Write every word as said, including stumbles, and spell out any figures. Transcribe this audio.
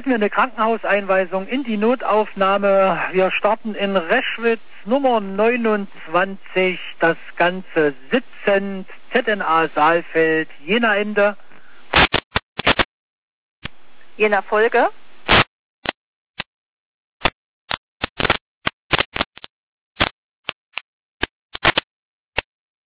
kriegen wir eine Krankenhauseinweisung in die Notaufnahme. Wir starten in Reschwitz, Nummer neunundzwanzig, das Ganze sitzend, Z N A Saalfeld, Jena Ende. Jena Folge.